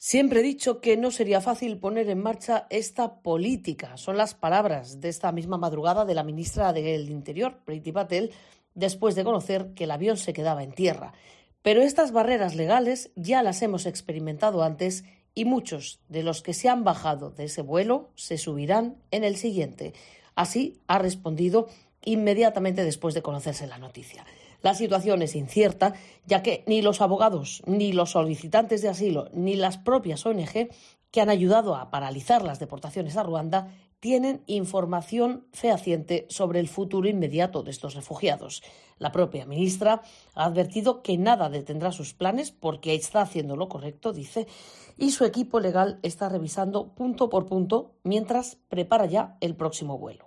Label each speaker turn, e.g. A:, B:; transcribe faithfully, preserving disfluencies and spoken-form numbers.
A: Siempre he dicho que no sería fácil poner en marcha esta política. Son las palabras de esta misma madrugada de la ministra del Interior, Priti Patel, después de conocer que el avión se quedaba en tierra. Pero estas barreras legales ya las hemos experimentado antes y muchos de los que se han bajado de ese vuelo se subirán en el siguiente. Así ha respondido inmediatamente después de conocerse la noticia. La situación es incierta, ya que ni los abogados, ni los solicitantes de asilo, ni las propias O N Ge que han ayudado a paralizar las deportaciones a Ruanda tienen información fehaciente sobre el futuro inmediato de estos refugiados. La propia ministra ha advertido que nada detendrá sus planes porque está haciendo lo correcto, dice, y su equipo legal está revisando punto por punto mientras prepara ya el próximo vuelo.